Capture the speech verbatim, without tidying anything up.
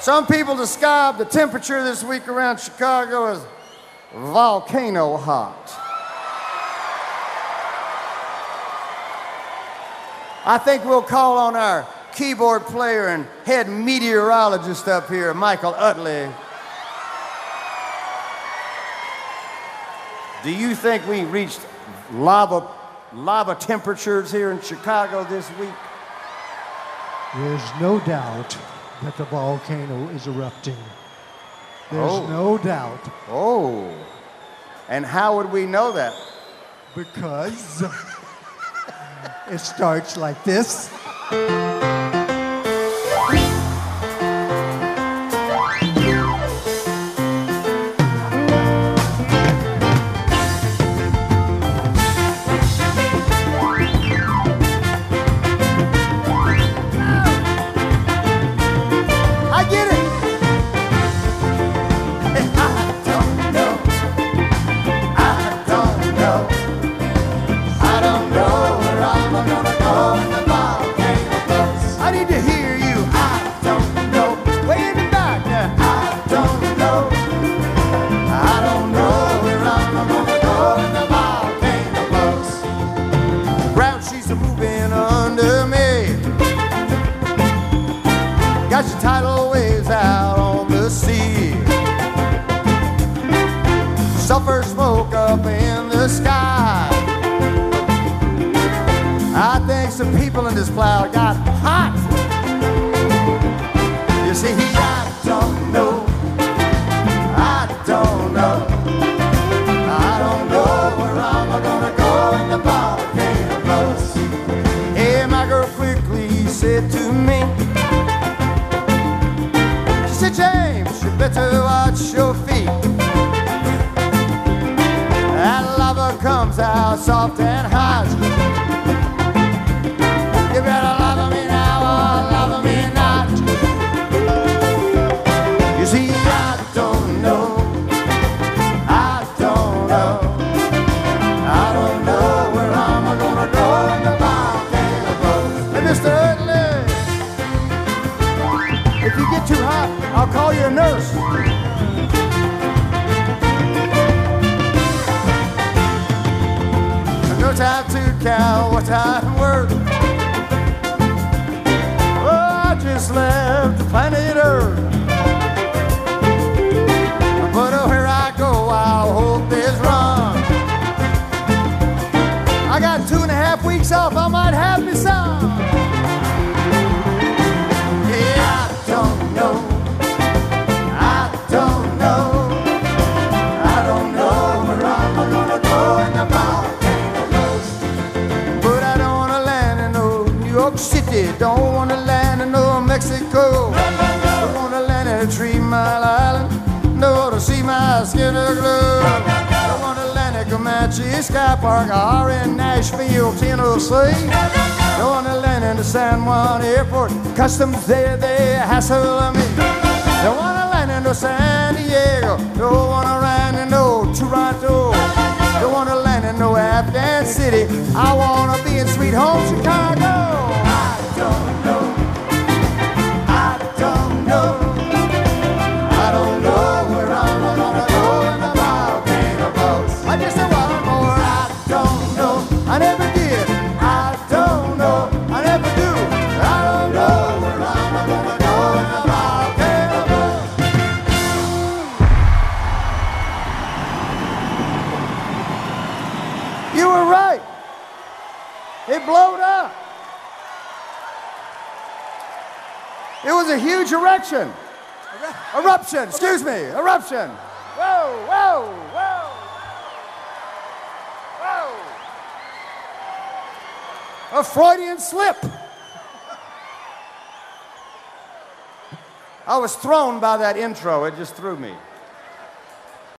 Some people describe the temperature this week around Chicago as volcano hot. I think we'll call on our keyboard player and head meteorologist up here, Michael Utley. Do you think we reached lava, lava temperatures here in Chicago this week? There's no doubt that the volcano is erupting. There's Oh. no doubt. Oh, and how would we know that? Because it starts like this. Got your tidal waves out on the sea. Sulfur smoke up in the sky. I think some people in this cloud got hot. You see, I don't know. I don't know. I don't know where I'm gonna go when the volcano blows. Hey, my girl quickly said to me, James, you better watch your feet. That lava comes out soft and hot. You better love me now or love me not. You see, I don't know. I don't know. I don't know where I'm gonna go when the volcano blows. Hey, Mister Utley, if you get too hot, I'll call you a nurse. No time to count what I'm worth. Oh, I just left the planet Earth. But oh, where I go, I'll hope this run. I got two and a half weeks off, I might have me some. Yeah, I don't know. City, don't want to land in no Mexico. Don't want to land in a Three Mile Island. Don't want to see my skin glow. Don't want to land in Comanche Sky Park or in Nashville, Tennessee. Don't want to land in the San Juan Airport. Customs there, they hassle me. Don't want to land in no San Diego. Don't want to land in no Toronto. Don't want to land in no Afghan City. I want to be in sweet home Chicago. I don't know. I don't know. I don't know where I'm gonna go when the volcano blows. I just said one more. I don't know. I never did. I don't know. I never do. I don't know where I'm gonna go when the volcano blows. You were right. It blowed up. It was a huge erection. Eruption, excuse me, eruption. Whoa, whoa, whoa. Whoa. A Freudian slip. I was thrown by that intro, it just threw me.